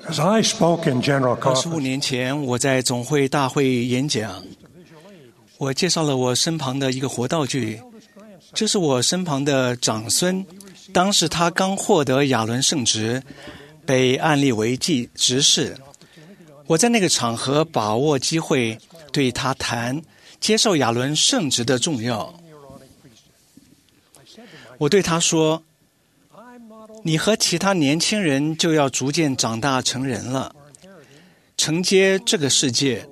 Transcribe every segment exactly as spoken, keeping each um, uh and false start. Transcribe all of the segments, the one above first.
As I spoke in General 二十五 Conference, 年前，我在总会大会演讲，我介绍了我身旁的一个活道具，这是我身旁的长孙，当时他刚获得亚伦圣职，被按立为祭执事。我在那个场合把握机会对他谈接受亚伦圣职的重要。我对他说，你和其他年轻人就要逐渐长大成人了，承接这个世界。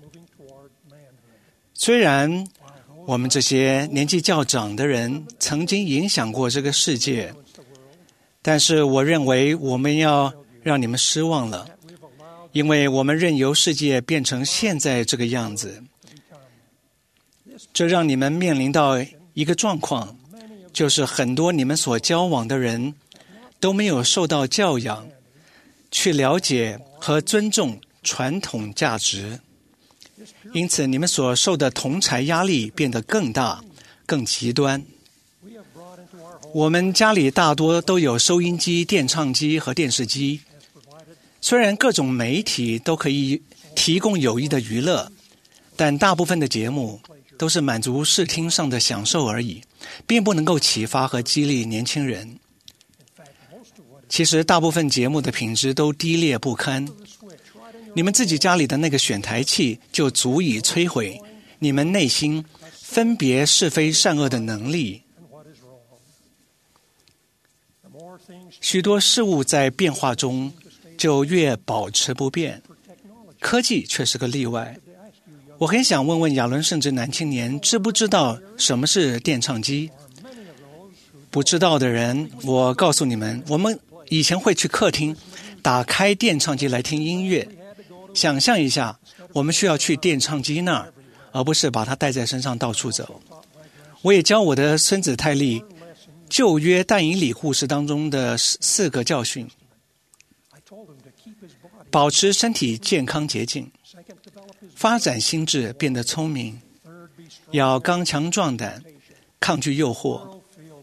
虽然我们这些年纪较长的人曾经影响过这个世界，但是我认为我们要让你们失望了，因为我们任由世界变成现在这个样子。这让你们面临到一个状况，就是很多你们所交往的人都没有受到教养，去了解和尊重传统价值，因此你们所受的同侪压力变得更大、更极端。我们家里大多都有收音机、电唱机和电视机，虽然各种媒体都可以提供有益的娱乐，但大部分的节目都是满足视听上的享受而已，并不能够启发和激励年轻人。其实大部分节目的品质都低劣不堪，你们自己家里的那个选台器就足以摧毁你们内心分别是非善恶的能力。许多事物在变化中就越保持不变，科技却是个例外。我很想问问亚伦圣职男青年，知不知道什么是电唱机？不知道的人，我告诉你们，我们以前会去客厅打开电唱机来听音乐。想象一下，我们需要去电唱机那儿，而不是把它带在身上到处走。我也教我的孙子泰利旧约但以理故事当中的四个教训：保持身体健康洁净，发展心智变得聪明，要刚强壮胆，抗拒诱惑，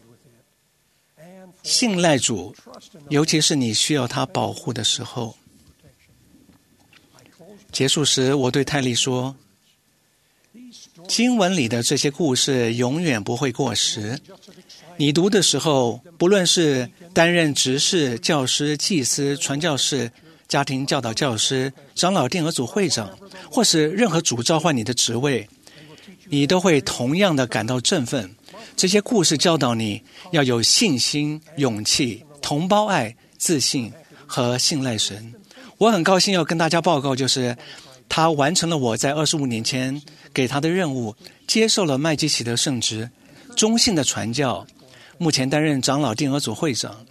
信赖主，尤其是你需要他保护的时候。结束时，我对泰利说，经文里的这些故事永远不会过时。你读的时候，不论是担任执事、教师、祭司、传教士、家庭教导教师、长老殿和组会长，或是任何主召唤你的职位，你都会同样的感到振奋。这些故事教导你要有信心、勇气、同胞爱、自信和信赖神。我很高兴要跟大家报告，就是他完成了我在二十五年前给他的任务，接受了麦基洗德圣职，忠信的传教，目前担任长老殿和组会长。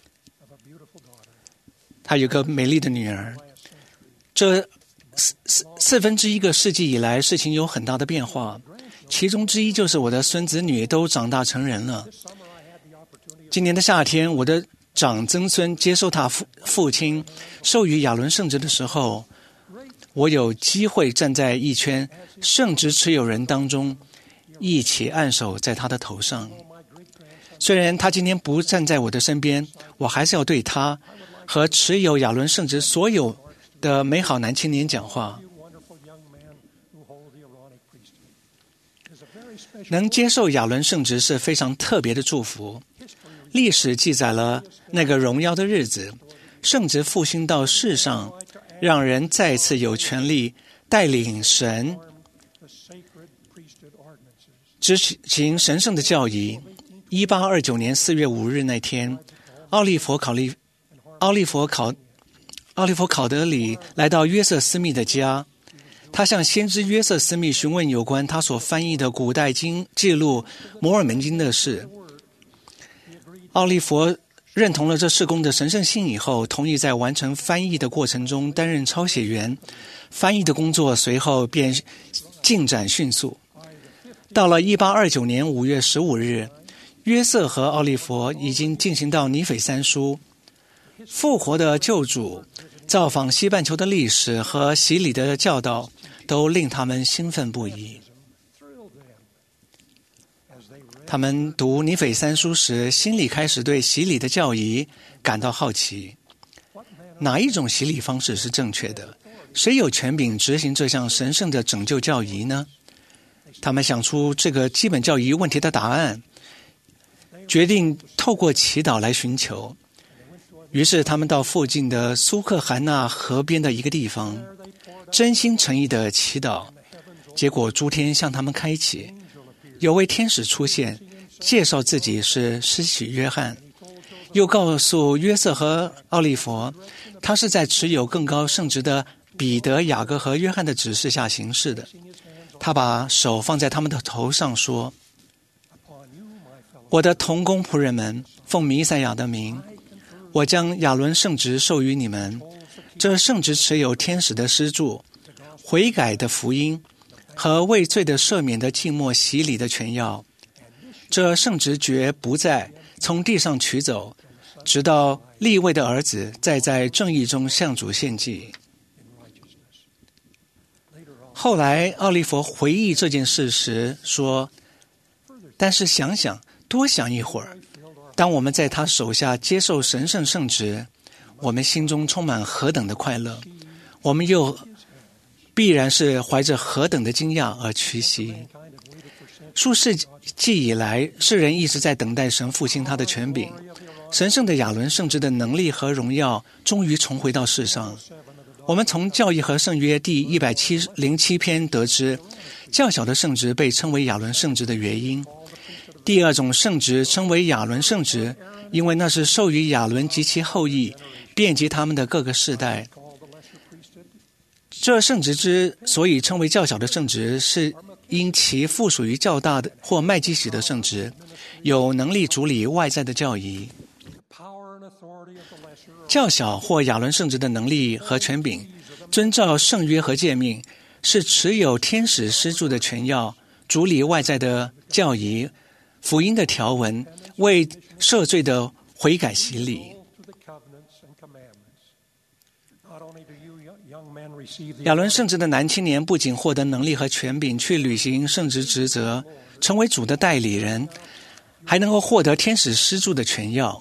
他有个美丽的女儿。这四四四分之一个世纪以来，事情有很大的变化，其中之一就是我的孙子女都长大成人了。今年的夏天，我的长曾孙接受他父父亲授予亚伦圣职的时候，我有机会站在一圈圣职持有人当中，一起按手在他的头上。虽然他今天不站在我的身边，我还是要对他和持有亚伦圣职所有的美好男青年讲话。能接受亚伦圣职是非常特别的祝福。历史记载了那个荣耀的日子，圣职复兴到世上，让人再次有权利带领神执行神圣的教义。一八二九年四月五日那天，奥利弗考利奥利弗考奥利弗考德里来到约瑟斯密的家，他向先知约瑟斯密询问有关他所翻译的古代经记录摩尔门经的事。奥利弗认同了这事工的神圣性以后，同意在完成翻译的过程中担任抄写员。翻译的工作随后便进展迅速。到了一八二九年五月十五日，约瑟和奥利弗已经进行到尼斐三书，复活的救主、造访西半球的历史和洗礼的教导都令他们兴奋不已。他们读尼斐三书时，心里开始对洗礼的教义感到好奇。 哪一种洗礼方式是正确的？谁有权柄执行这项神圣的拯救教义呢？他们想出这个基本教义问题的答案，决定透过祈祷来寻求。于是他们到附近的苏克汗纳河边的一个地方，真心诚意的祈祷。结果诸天向他们开启，有位天使出现，介绍自己是施洗约翰，又告诉约瑟和奥利弗，他是在持有更高圣职的彼得、雅各和约翰的指示下行事的。他把手放在他们的头上说：我的同工仆人们，奉弥赛亚的名，我将亚伦圣职授予你们。这圣职持有天使的施助、悔改的福音和为罪的赦免的静默洗礼的全要。这圣职绝不再从地上取走，直到利未的儿子再在正义中向主献祭。后来奥利弗回忆这件事时说，但是想想多想一会儿，当我们在他手下接受神圣圣职，我们心中充满何等的快乐，我们又必然是怀着何等的惊讶而屈膝。数世纪以来，世人一直在等待神复兴他的权柄，神圣的亚伦圣职的能力和荣耀终于重回到世上。我们从教义和圣约第一百零七篇得知，较小的圣职被称为亚伦圣职的原因。第二种圣职称为亚伦圣职，因为那是授予亚伦及其后裔，遍及他们的各个世代。这圣职之所以称为较小的圣职，是因其附属于较大的或麦基洗的圣职，有能力处理外在的教义。较小或亚伦圣职的能力和权柄，遵照圣约和诫命，是持有天使施助的权要，主理外在的教义、福音的条文，为赦罪的悔改洗礼。亚伦圣职的男青年不仅获得能力和权柄去履行圣职职责，成为主的代理人，还能够获得天使施助的权要。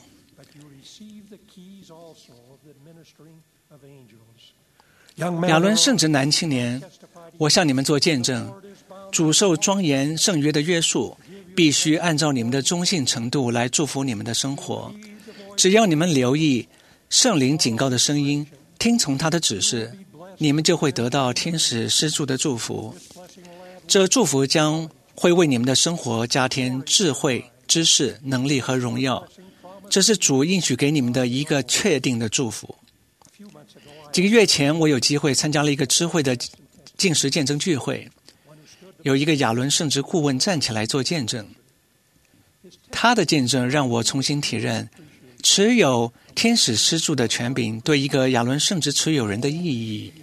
亚伦圣职男青年，我向你们做见证，主受庄严圣约的约束，必须按照你们的忠信程度来祝福你们的生活。只要你们留意圣灵警告的声音，听从他的指示，你们就会得到天使施助的祝福。这祝福将会为你们的生活加添智慧、知识、能力和荣耀。这是主应许给你们的一个确定的祝福。几个月前，我有机会参加了一个知会的禁食见证聚会，有一个亚伦圣职顾问站起来做见证。他的见证让我重新体认持有天使施助的权柄对一个亚伦圣职持有人的意义。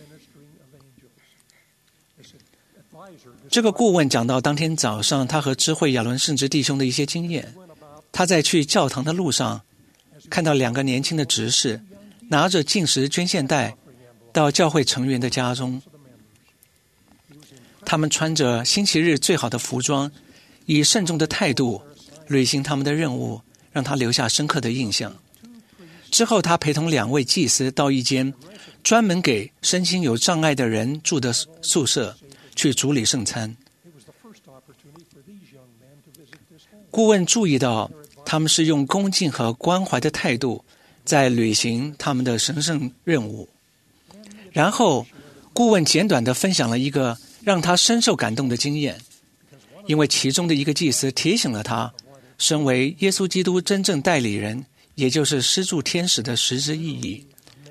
这个顾问讲到当天早上他和知会亚伦圣职弟兄的一些经验。他在去教堂的路上看到两个年轻的执事拿着禁食捐献袋到教会成员的家中，他们穿着星期日最好的服装，以慎重的态度履行他们的任务，让他留下深刻的印象。之后他陪同两位祭司到一间专门给身心有障碍的人住的宿舍去主理圣餐。顾问注意到他们是用恭敬和关怀的态度在履行他们的神圣任务。然后顾问简短地分享了一个让他深受感动的经验，因为其中的一个祭司提醒了他，身为耶稣基督真正代理人，也就是施助天使的实质意义。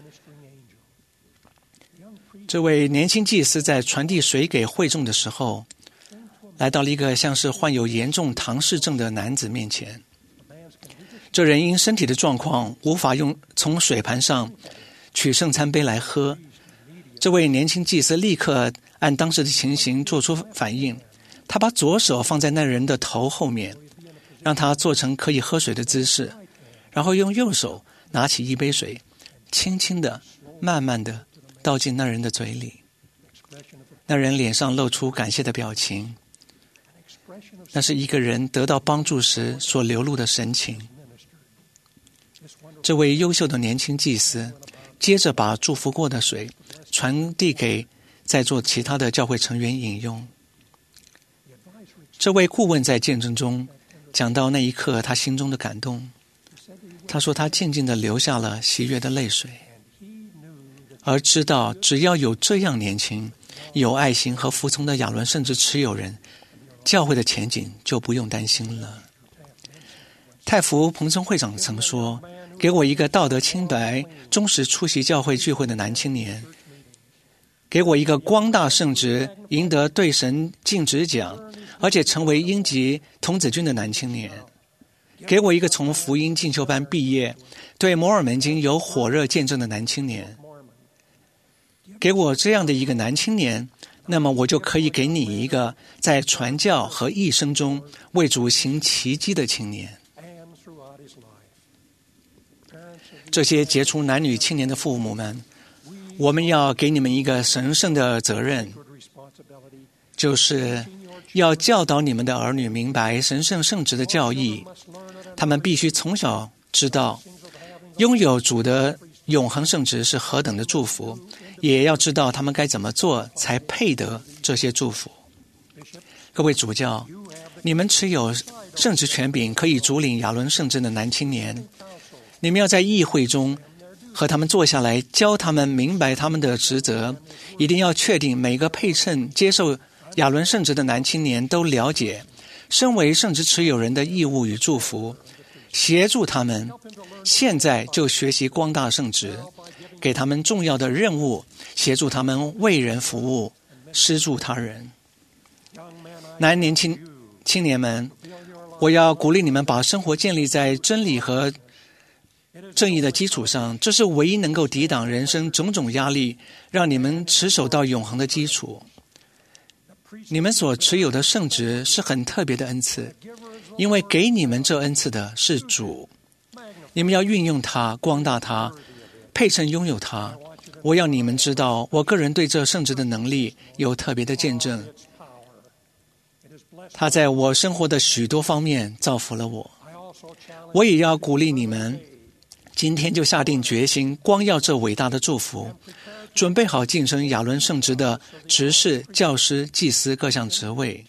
这位年轻祭司在传递水给会众的时候，来到了一个像是患有严重唐氏症的男子面前。这人因身体的状况无法用从水盘上取圣餐杯来喝。这位年轻祭司立刻按当时的情形做出反应，他把左手放在那人的头后面，让他做成可以喝水的姿势，然后用右手拿起一杯水，轻轻的、慢慢的倒进那人的嘴里。那人脸上露出感谢的表情，那是一个人得到帮助时所流露的神情。这位优秀的年轻祭司接着把祝福过的水传递给在座其他的教会成员饮用。这位顾问在见证中讲到那一刻他心中的感动，他说他静静地流下了喜悦的泪水，而知道只要有这样年轻、有爱心和服从的亚伦圣职持有人，教会的前景就不用担心了。太福彭松会长曾说，给我一个道德清白、忠实出席教会聚会的男青年，给我一个光大圣职、赢得对神尽职奖，而且成为英籍童子军的男青年，给我一个从福音进修班毕业，对摩尔门经有火热见证的男青年。给我这样的一个男青年，那么我就可以给你一个在传教和一生中为主行奇迹的青年。这些杰出男女青年的父母们，我们要给你们一个神圣的责任，就是要教导你们的儿女明白神圣圣职的教义。他们必须从小知道拥有主的永恒圣职是何等的祝福，也要知道他们该怎么做才配得这些祝福。各位主教，你们持有圣职权柄，可以主领亚伦圣职的男青年，你们要在议会中和他们坐下来，教他们明白他们的职责，一定要确定每个配称接受亚伦圣职的男青年都了解身为圣职持有人的义务与祝福，协助他们现在就学习光大圣职，给他们重要的任务，协助他们为人服务，施助他人。男年轻青年们，我要鼓励你们把生活建立在真理和正义的基础上，这是唯一能够抵挡人生种种压力，让你们持守到永恒的基础。你们所持有的圣职是很特别的恩赐，因为给你们这恩赐的是主，你们要运用它，光大它，配称拥有它。我要你们知道，我个人对这圣职的能力有特别的见证，它在我生活的许多方面造福了我。我也要鼓励你们，今天就下定决心，光要这伟大的祝福，准备好晋升亚伦圣职的执事、教师、祭司各项职位，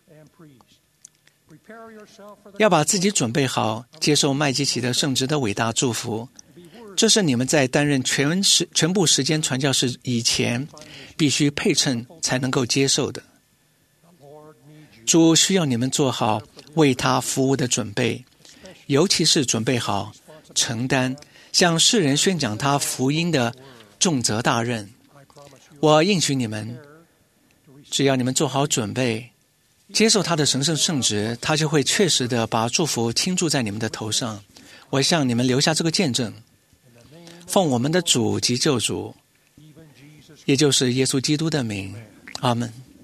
要把自己准备好接受麦基洗德圣职的伟大祝福。这是你们在担任全时全部时间传教士以前必须配称才能够接受的。主需要你们做好为他服务的准备，尤其是准备好承担向世人宣讲他福音的重责大任。我应许你们，只要你们做好准备，接受他的神圣圣职，他就会确实的把祝福倾注在你们的头上。我向你们留下这个见证，奉我们的主及救主，也就是耶稣基督的名，阿们。